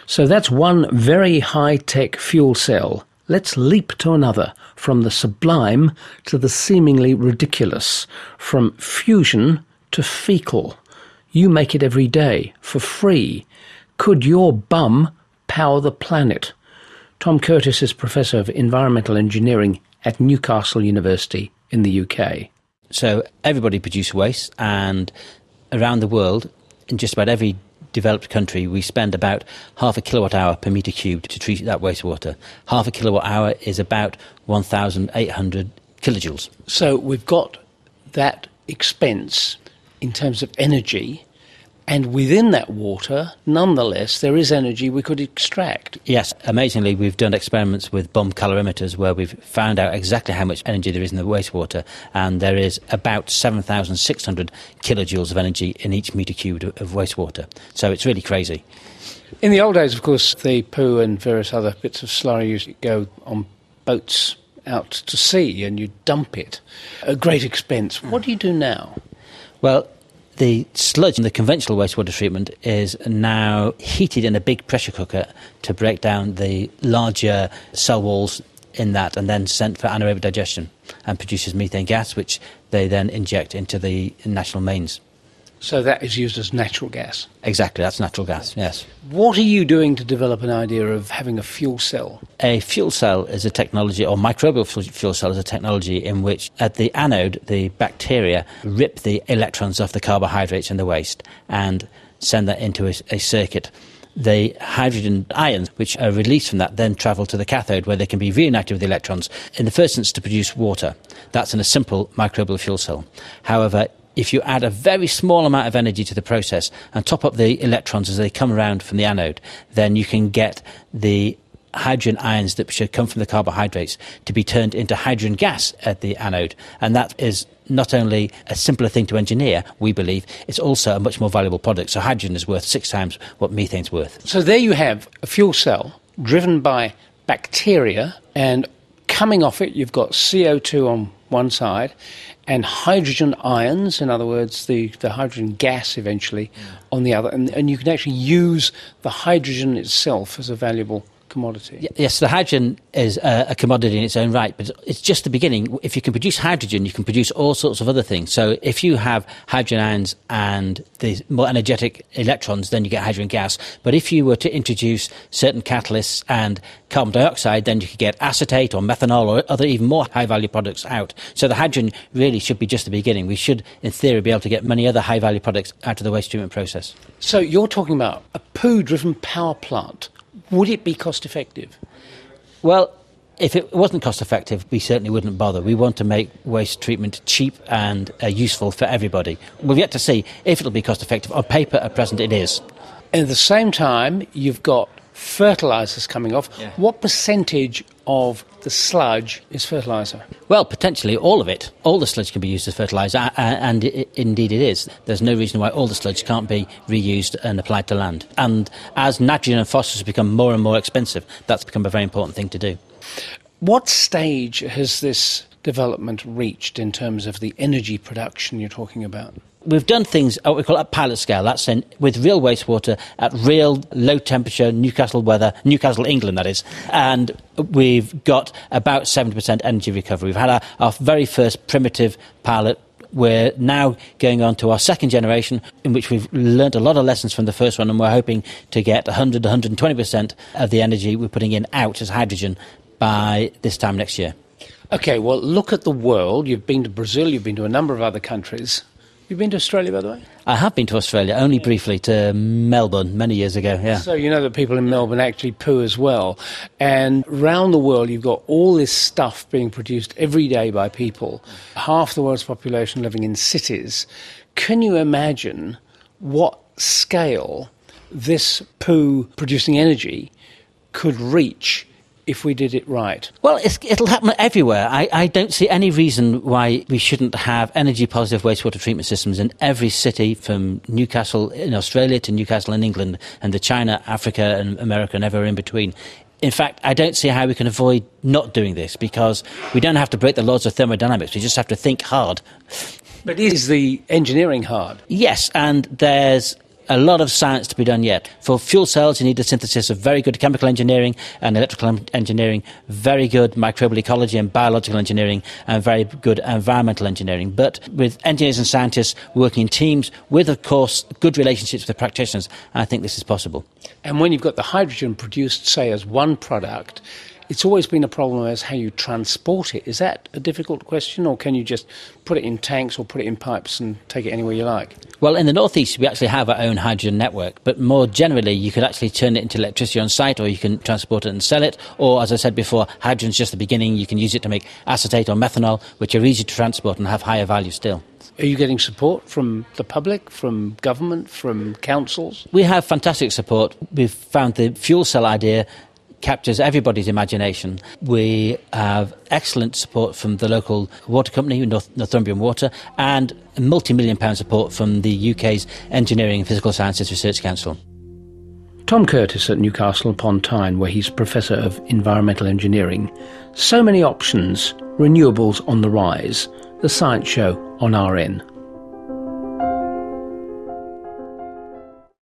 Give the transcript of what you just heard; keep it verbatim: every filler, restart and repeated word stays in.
So that's one very high-tech fuel cell. Let's leap to another, from the sublime to the seemingly ridiculous, from fusion to fecal. You make it every day, for free. Could your bum power the planet? Tom Curtis is Professor of Environmental Engineering at Newcastle University in the U K. So everybody produces waste, and around the world, in just about every developed country, we spend about half a kilowatt hour per metre cubed to treat that wastewater. Half a kilowatt hour is about one thousand eight hundred kilojoules. So we've got that expense in terms of energy, and within that water, nonetheless, there is energy we could extract. Yes, amazingly, we've done experiments with bomb calorimeters where we've found out exactly how much energy there is in the wastewater, and there is about seven thousand six hundred kilojoules of energy in each metre cubed of wastewater. So it's really crazy. In the old days, of course, the poo and various other bits of slurry used to go on boats out to sea and you dump it. A great expense. What do you do now? Well, the sludge in the conventional wastewater treatment is now heated in a big pressure cooker to break down the larger cell walls in that, and then sent for anaerobic digestion and produces methane gas, which they then inject into the national mains. So that is used as natural gas? Exactly, that's natural gas, yes. What are you doing to develop an idea of having a fuel cell? A fuel cell is a technology, or microbial fuel cell is a technology in which at the anode, the bacteria rip the electrons off the carbohydrates in the waste and send that into a, a circuit. The hydrogen ions, which are released from that, then travel to the cathode where they can be reunited with the electrons, in the first instance to produce water. That's in a simple microbial fuel cell. However, if you add a very small amount of energy to the process and top up the electrons as they come around from the anode, then you can get the hydrogen ions that should come from the carbohydrates to be turned into hydrogen gas at the anode. And that is not only a simpler thing to engineer, we believe, it's also a much more valuable product. So hydrogen is worth six times what methane's worth. So there you have a fuel cell driven by bacteria, and coming off it you've got C O two on one side and hydrogen ions, in other words, the, the hydrogen gas eventually, yeah. on the other. And, and you can actually use the hydrogen itself as a valuable commodity. Yes, the hydrogen is a, a commodity in its own right, but it's just the beginning. If you can produce hydrogen, you can produce all sorts of other things. So if you have hydrogen ions and the more energetic electrons, then you get hydrogen gas. But if you were to introduce certain catalysts and carbon dioxide, then you could get acetate or methanol or other even more high-value products out. So the hydrogen really should be just the beginning. We should, in theory, be able to get many other high-value products out of the waste treatment process. So you're talking about a poo-driven power plant. Would it be cost-effective? Well, if it wasn't cost-effective, we certainly wouldn't bother. We want to make waste treatment cheap and uh, useful for everybody. We've yet to see if it'll be cost-effective. On paper, at present, it is. And at the same time, you've got fertilisers coming off. Yeah. What percentage of the sludge is fertiliser? Well, potentially all of it. All the sludge can be used as fertiliser, and it, indeed it is. There's no reason why all the sludge can't be reused and applied to land. And as nitrogen and phosphorus become more and more expensive, that's become a very important thing to do. What stage has this development reached in terms of the energy production you're talking about? We've done things, what we call at pilot scale, that's in, with real wastewater at real low temperature Newcastle weather, Newcastle, England that is, and we've got about seventy percent energy recovery. We've had our, our very first primitive pilot. We're now going on to our second generation, in which we've learnt a lot of lessons from the first one, and we're hoping to get one hundred to one hundred twenty percent of the energy we're putting in out as hydrogen by this time next year. OK, well, look at the world. You've been to Brazil, you've been to a number of other countries. You've been to Australia, by the way? I have been to Australia, only briefly, to Melbourne many years ago, yeah. So you know that people in Melbourne actually poo as well. And around the world you've got all this stuff being produced every day by people. Half the world's population living in cities. Can you imagine what scale this poo producing energy could reach if we did it right? Well, it's, it'll happen everywhere. I, I don't see any reason why we shouldn't have energy-positive wastewater treatment systems in every city, from Newcastle in Australia to Newcastle in England, and to China, Africa and America and everywhere in between. In fact, I don't see how we can avoid not doing this, because we don't have to break the laws of thermodynamics. We just have to think hard. But is the engineering hard? Yes, and there's a lot of science to be done yet. For fuel cells, you need a synthesis of very good chemical engineering and electrical engineering, very good microbial ecology and biological engineering, and very good environmental engineering. But with engineers and scientists working in teams, with, of course, good relationships with practitioners, I think this is possible. And when you've got the hydrogen produced, say, as one product, it's always been a problem as how you transport it. Is that a difficult question, or can you just put it in tanks or put it in pipes and take it anywhere you like? Well, in the northeast, we actually have our own hydrogen network, but more generally, you could actually turn it into electricity on site, or you can transport it and sell it, or, as I said before, hydrogen's just the beginning. You can use it to make acetate or methanol, which are easy to transport and have higher value still. Are you getting support from the public, from government, from councils? We have fantastic support. We've found the fuel cell idea captures everybody's imagination. We have excellent support from the local water company, North, Northumbrian Water, and multi-million pound support from the U K's Engineering and Physical Sciences Research Council. Tom Curtis at Newcastle upon Tyne, where he's Professor of Environmental Engineering. So many options, renewables on the rise. The Science Show on R N.